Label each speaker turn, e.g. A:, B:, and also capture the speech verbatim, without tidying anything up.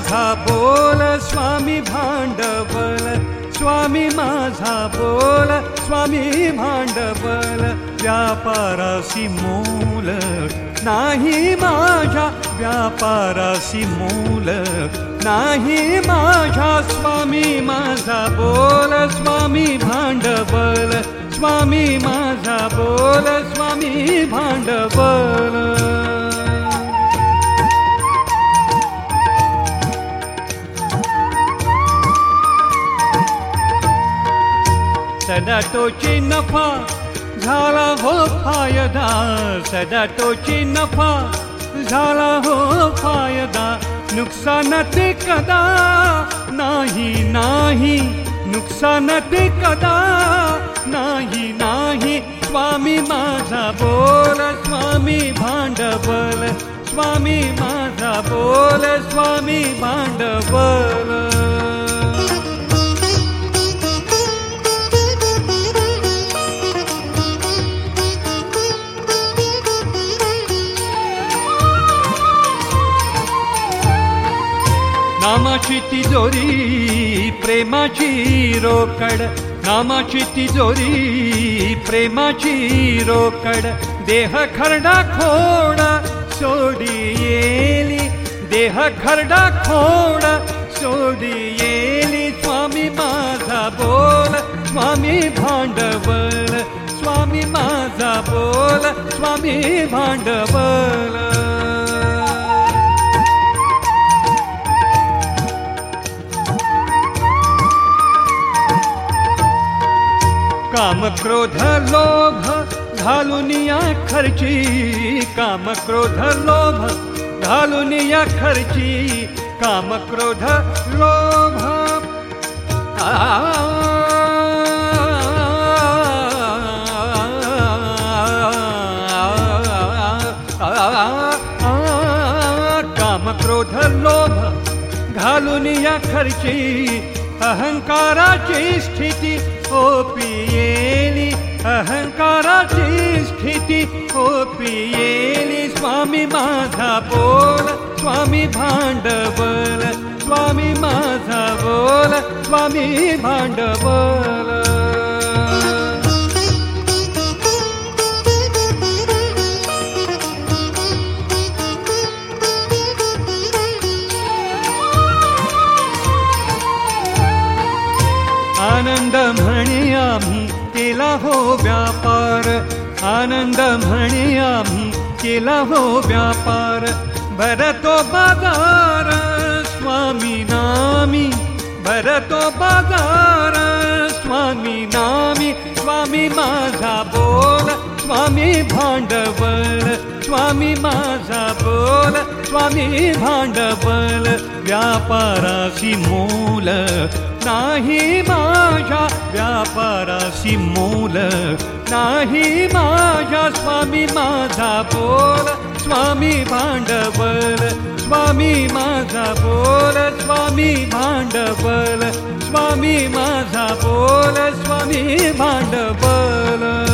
A: माझा बोल स्वामी भांडवल, स्वामी माझा बोल स्वामी भांडवल, व्यापारासी मूल नाही माझ्या, व्यापारासी मूल नाही माझ्या, स्वामी माझा बोल स्वामी भांडवल, स्वामी माझा बोल स्वामी भांडवल. सदा तोची नफा झाला हो फायदा, सदा तोची नफा झाला हो फायदा, नुकसान ते कदा नाही नाही, नुकसान ते कदा नाही नाही, स्वामी माझा बोल स्वामी भांडवल, स्वामी माझा बोल स्वामी भांडवल. नामाची तिजोरी प्रेमाची रोकड, नामाची तिजोरी प्रेमाची रोकड, देह खरडा खोडा सोडी येली, देह खरडा खोडा सोडी येली, स्वामी माझा बोल स्वामी भांडवल, स्वामी माझा बोल स्वामी भांडवल. काम क्रोध लोभ घालून या खर्ची, काम क्रोध लोभ घालून या खर्ची, काम क्रोध लोभ काम क्रोध लोभ घालून या खर्ची, अहंकाराची स्थिती ओपियेली, अहंकाराची स्थिती ओपियेली, स्वामी माझा बोल स्वामी भांडवल, स्वामी माझा बोल स्वामी भांडवल. आनंद म्हणे आम्ही केला हो व्यापार, आनंद म्हणे आम्ही केला हो व्यापार, भरतो बाजार स्वामी नामी, भरतो बाजार स्वामी नामी, स्वामी माझा बोल स्वामी भांडवल, स्वामी माझा बोल स्वामी भांडवल, व्यापारासी मूल नाही माझ्या, व्यापारासी मूल नाही माझ्या, स्वामी माझा बोल स्वामी भांडवल, स्वामी माझा बोल स्वामी भांडवल, स्वामी माझा बोल स्वामी भांडवल.